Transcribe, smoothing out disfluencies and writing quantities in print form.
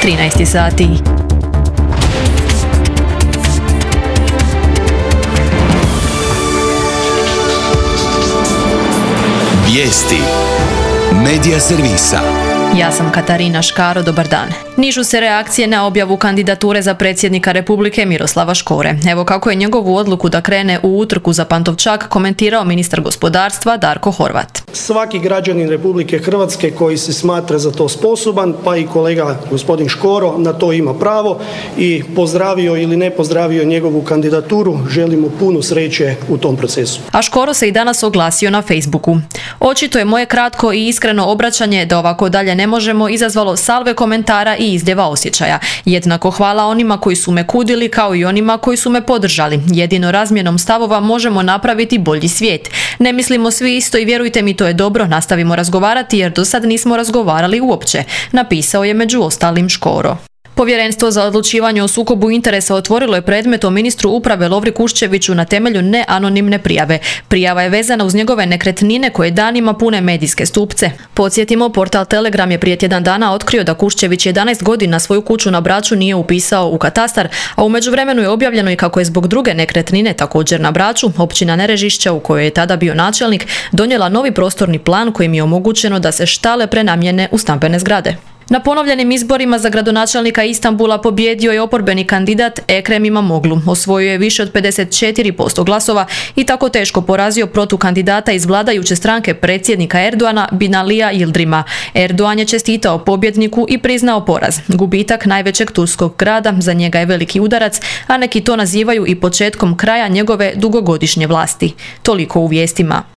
13 sati. Vijesti Medija servisa. Ja sam Katarina Škaro, dobar dan. Nižu se reakcije na objavu kandidature za predsjednika Republike Miroslava Škore. Evo kako je njegovu odluku da krene u utrku za Pantovčak komentirao ministar gospodarstva Darko Horvat. Svaki građanin Republike Hrvatske koji se smatra za to sposoban, pa i kolega gospodin Škoro na to ima pravo i pozdravio ili ne pozdravio njegovu kandidaturu, želimo puno sreće u tom procesu. A Škoro se i danas oglasio na Facebooku. Očito je moje kratko i iskreno obraćanje da ovako dalje ne možemo izazvalo salve komentara i izdjeva osjećaja. Jednako hvala onima koji su me kudili kao i onima koji su me podržali. Jedino razmjenom stavova možemo napraviti bolji svijet. Ne mislimo svi isto i vjerujte mi to je dobro, nastavimo razgovarati jer do sad nismo razgovarali uopće, napisao je među ostalim Škoro. Povjerenstvo za odlučivanje o sukobu interesa otvorilo je predmet o ministru uprave Lovri Kuščeviću na temelju neanonimne prijave. Prijava je vezana uz njegove nekretnine koje danima pune medijske stupce. Podsjetimo, portal Telegram je prije tjedan dana otkrio da Kuščević 11 godina svoju kuću na Braču nije upisao u katastar, a u međuvremenu je objavljeno i kako je zbog druge nekretnine također na Braču, općina Nerežišća u kojoj je tada bio načelnik, donijela novi prostorni plan kojim je omogućeno da se štale prenamjene u stambene zgrade. Na ponovljenim izborima za gradonačelnika Istanbula pobijedio je oporbeni kandidat Ekrem İmamoğlu. Osvojio je više od 54% glasova i tako teško porazio protukandidata iz vladajuće stranke predsjednika Erdoğana Binalija Yıldırım'a. Erdoğan je čestitao pobjedniku i priznao poraz. Gubitak najvećeg turskog grada za njega je veliki udarac, a neki to nazivaju i početkom kraja njegove dugogodišnje vlasti. Toliko u vijestima.